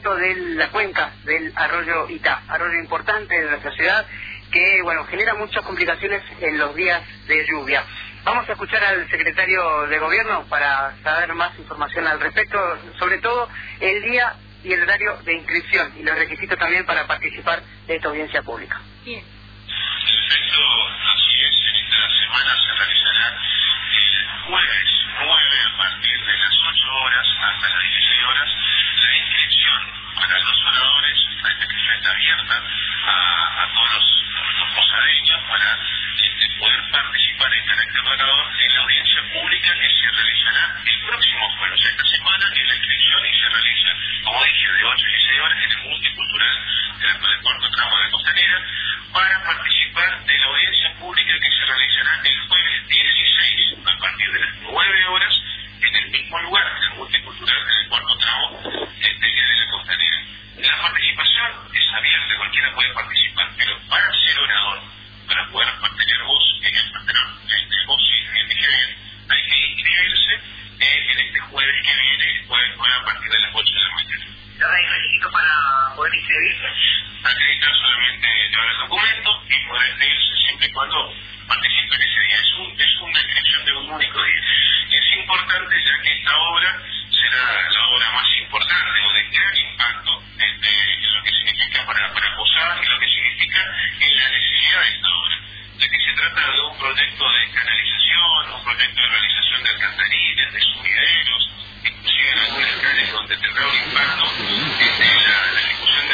respecto de la cuenca del arroyo Itá, arroyo importante de nuestra ciudad que, bueno, genera muchas complicaciones en los días de lluvia. Vamos a escuchar al secretario de Gobierno para saber más información al respecto, sobre todo el día y el horario de inscripción y los requisitos también para participar de esta audiencia pública. Bien. Perfecto, así es. En esta semana se realizará el jueves 9 a partir de las 8 horas hasta las 16 horas la inscripción para los oradores. La inscripción está abierta a todos los posadeños para poder participar en carácter de orador en la audiencia pública que se realizará el próximo jueves. Esta semana es la inscripción y se realiza, como dije, de 8 a 16 horas en el multicultural del cuarto tramo de la Costanera, para participar de la audiencia pública que se realizará el jueves 16 a partir de las 9 horas en el mismo lugar, en el multicultural del cuarto tramo de la Costanera. La participación es abierta, cualquiera puede participar, pero para ser orador, para poder tener voz en el patrón, voz y bien, hay que inscribirse en este jueves que viene, el jueves 9 a partir de las 8 de la mañana. ¿Hay requisitos para poder inscribirse? Acreditar solamente llevar el documento y poder inscribirse siempre y cuando participe en ese día. Es una inscripción de un único día. Es importante ya que esta obra será la obra más importante o de gran impacto en lo que significa para Posadas y lo que significa en la necesidad de esta obra, ya que se trata de un proyecto de canalización, un proyecto de realización de alcantarillas, de sumideros, inclusive en algunas calles donde tendrá un impacto la ejecución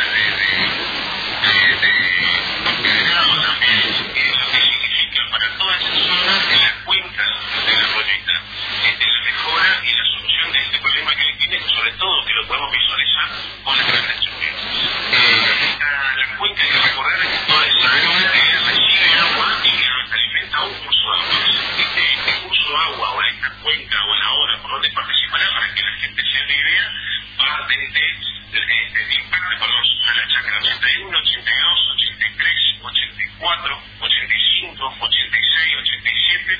de empedrado también, lo que significa para toda esa zona de la cuenca de la Arroyita, la mejora y la solución de este problema que tiene, sobre todo que lo podemos visualizar con las grandes lluvias. La cuenca hay que recordar que toda esa área recibe agua y que alimenta un curso de agua. Este curso de agua o esta cuenca o la obra por donde participará, para que la gente se haga idea, va desde el impacto a la chacra 81, 82, 83, 84, 85, 86, 87,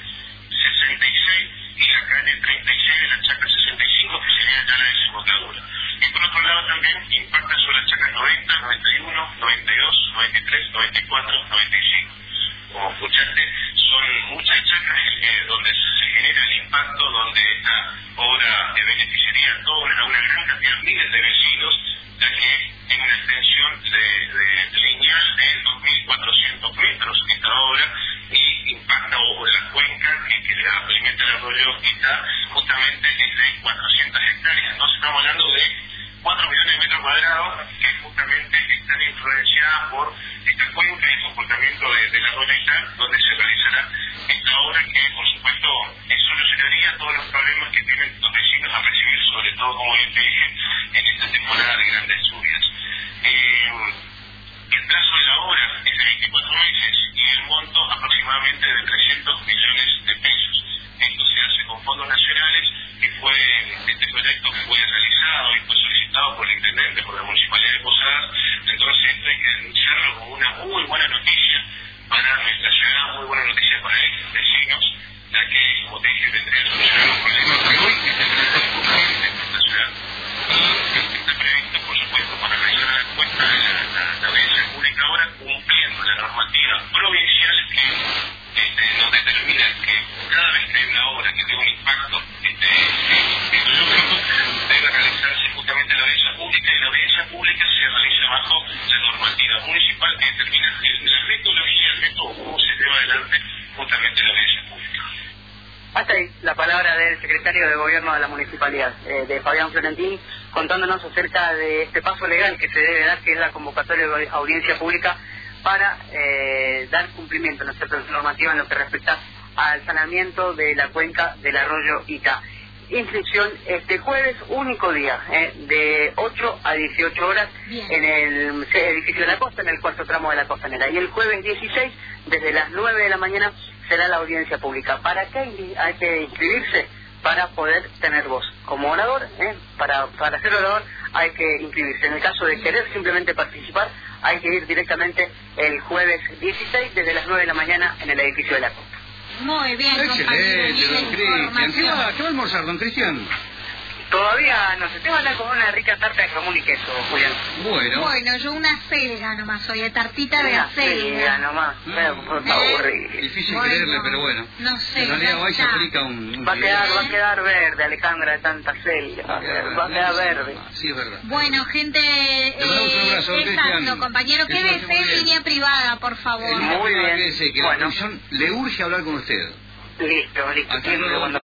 66 y la calle 36 de la chacra 65, que sería ya la desembocadura. Y por otro lado también impacta sobre las chacras 90, 91, 92, 93, 94, 95. Como escuchaste, son muchas chacras donde se genera el impacto, donde esta obra beneficiaría a toda una gran cantidad, miles de vecinos, ya que tiene una extensión de lineal de 2.400 metros esta obra y impacta la cuenca que le alimenta el arroyo Itá, justamente es de 400 hectáreas. Entonces estamos hablando de 4 millones de metros cuadrados que justamente están influenciadas por esta cuenca y el comportamiento del arroyo Itá, donde se realizará esta obra que, por supuesto, solucionaría todos los problemas que tienen los vecinos a recibir, sobre todo, como yo te dije, en esta temporada de grandes lluvias. El plazo de la obra es de 24 meses y el monto aproximadamente de 300 millones de pesos. Esto se hace con fondos nacionales, este proyecto fue realizado y fue solicitado por el intendente, por la Municipalidad de Posadas. Entonces esto hay que anunciarlo como una muy buena noticia para nuestra ciudad, muy buena noticia para los vecinos, ya que, como te dije, vendría a solucionar un problema que hoy está teniendo urgente en nuestra ciudad. Y está previsto, por supuesto, para realizar la encuesta de la audiencia pública ahora, cumpliendo la normativa provincial que nos determina que cada vez que hay una obra que tenga un impacto ecológico, debe realizarse justamente la audiencia pública, y la audiencia pública se realiza bajo la normativa municipal que determina la metodología, el método, cómo se lleva adelante justamente la audiencia pública. Hasta ahí la palabra del secretario de Gobierno de la Municipalidad, de Fabián Florentini, contándonos acerca de este paso legal que se debe dar, que es la convocatoria de audiencia pública para dar cumplimiento a nuestra normativa en lo que respecta al saneamiento de la cuenca del arroyo Itá. Inscripción este jueves, único día, de 8 a 18 horas. Bien. En el edificio de la costa, en el cuarto tramo de la Costanera. Y el jueves 16, desde las 9 de la mañana, será la audiencia pública. ¿Para qué hay que inscribirse? Para poder tener voz. Como orador, para ser orador hay que inscribirse. En el caso de querer simplemente participar, hay que ir directamente el jueves 16, desde las 9 de la mañana, en el edificio de la costa. Muy bien, excelente, don Cristian. ¿Qué va a almorzar, don Cristian? Todavía no sé, te van a comer una rica tarta de jamón y queso, Julián. Bueno, yo una selga nomás, soy de tartita de Una acelga. selga nomás, por favor. Difícil creerle, pero bueno. No sé, en realidad hoy se está. aplica un Va a quedar verde, Alejandra, de tanta selga. Va a quedar verde. Sí, es verdad. Bueno, gente, Le mandamos un abrazo, exacto, Cristian. compañero, Que se lo hace quédese muy en bien. línea privada, por favor. Muy bien. Que Bueno. la comisión le urge hablar con usted. Listo, Hasta siempre luego. cuando